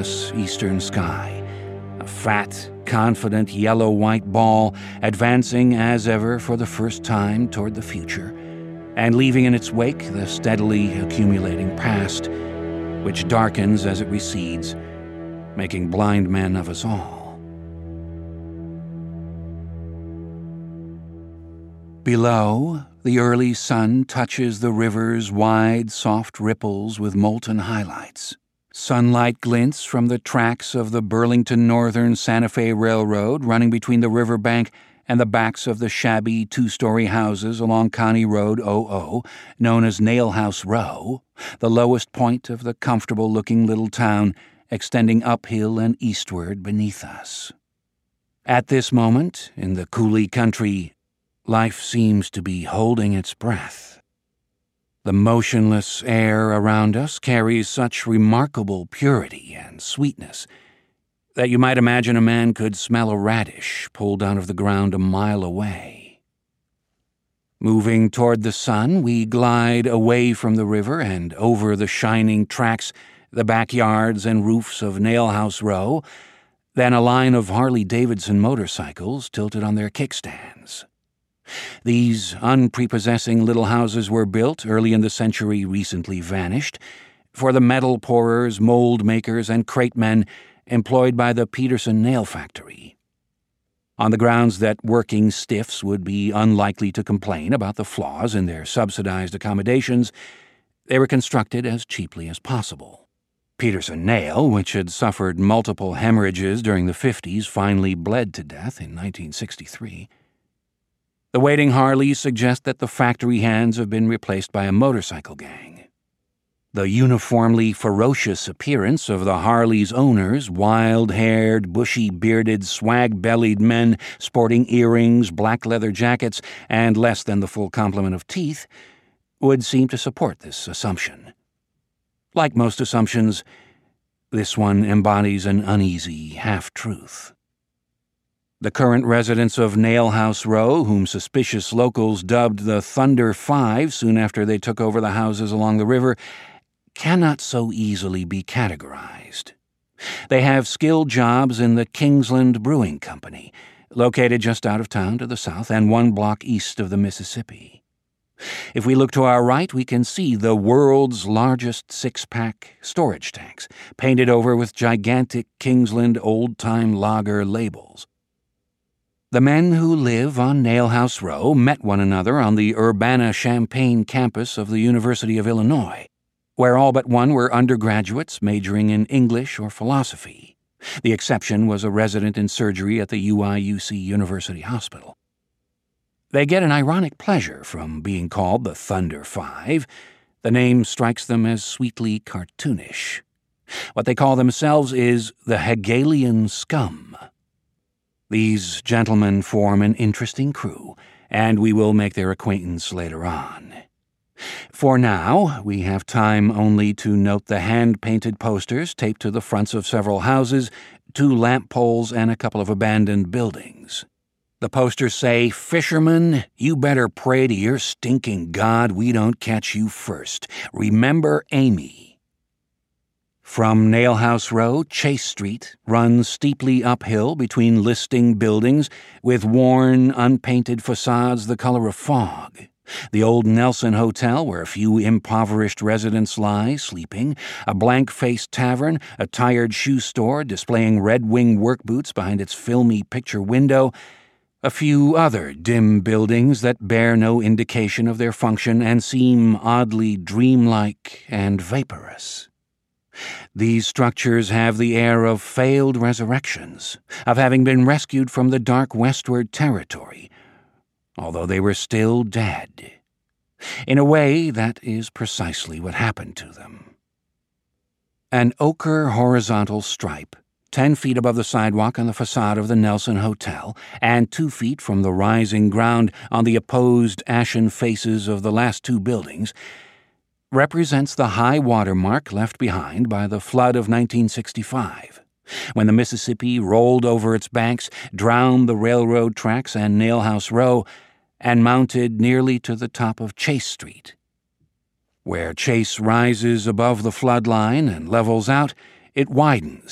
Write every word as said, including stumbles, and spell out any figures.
eastern sky, a fat, confident yellow-white ball advancing as ever for the first time toward the future, and leaving in its wake the steadily accumulating past, which darkens as it recedes, making blind men of us all. Below, the early sun touches the river's wide, soft ripples with molten highlights. Sunlight glints from the tracks of the Burlington Northern Santa Fe Railroad running between the riverbank and the backs of the shabby two-story houses along Connie Road oh oh, known as Nail House Row, the lowest point of the comfortable-looking little town extending uphill and eastward beneath us. At this moment, in the Coulee country, life seems to be holding its breath. The motionless air around us carries such remarkable purity and sweetness that you might imagine a man could smell a radish pulled out of the ground a mile away. Moving toward the sun, we glide away from the river and over the shining tracks, the backyards and roofs of Nail House Row, then a line of Harley-Davidson motorcycles tilted on their kickstands. These unprepossessing little houses were built early in the century recently vanished for the metal pourers, mold makers, and crate men employed by the Peterson Nail Factory. On the grounds that working stiffs would be unlikely to complain about the flaws in their subsidized accommodations, they were constructed as cheaply as possible. Peterson Nail, which had suffered multiple hemorrhages during the fifties, finally bled to death in nineteen sixty-three. The waiting Harleys suggest that the factory hands have been replaced by a motorcycle gang. The uniformly ferocious appearance of the Harley's owners, wild-haired, bushy-bearded, swag-bellied men sporting earrings, black leather jackets, and less than the full complement of teeth, would seem to support this assumption. Like most assumptions, this one embodies an uneasy half-truth. The current residents of Nail House Row, whom suspicious locals dubbed the Thunder Five soon after they took over the houses along the river, cannot so easily be categorized. They have skilled jobs in the Kingsland Brewing Company, located just out of town to the south and one block east of the Mississippi. If we look to our right, we can see the world's largest six-pack storage tanks, painted over with gigantic Kingsland old-time lager labels. The men who live on Nail House Row met one another on the Urbana-Champaign campus of the University of Illinois, where all but one were undergraduates majoring in English or philosophy. The exception was a resident in surgery at the U I U C University Hospital. They get an ironic pleasure from being called the Thunder Five. The name strikes them as sweetly cartoonish. What they call themselves is the Hegelian Scum. These gentlemen form an interesting crew, and we will make their acquaintance later on. For now, we have time only to note the hand-painted posters taped to the fronts of several houses, two lamp poles, and a couple of abandoned buildings. The posters say, "Fisherman, you better pray to your stinking God we don't catch you first. Remember Amy." From Nail House Row, Chase Street runs steeply uphill between listing buildings with worn, unpainted facades the color of fog. The old Nelson Hotel, where a few impoverished residents lie, sleeping, a blank-faced tavern, a tired shoe store displaying Red Wing work boots behind its filmy picture window, a few other dim buildings that bear no indication of their function and seem oddly dreamlike and vaporous. These structures have the air of failed resurrections, of having been rescued from the dark westward territory, although they were still dead. In a way, that is precisely what happened to them. An ochre horizontal stripe, ten feet above the sidewalk on the facade of the Nelson Hotel, and two feet from the rising ground on the opposed ashen faces of the last two buildings, represents the high water mark left behind by the flood of nineteen sixty-five, when the Mississippi rolled over its banks, drowned the railroad tracks and Nail House Row, and mounted nearly to the top of Chase Street. Where Chase rises above the flood line and levels out, it widens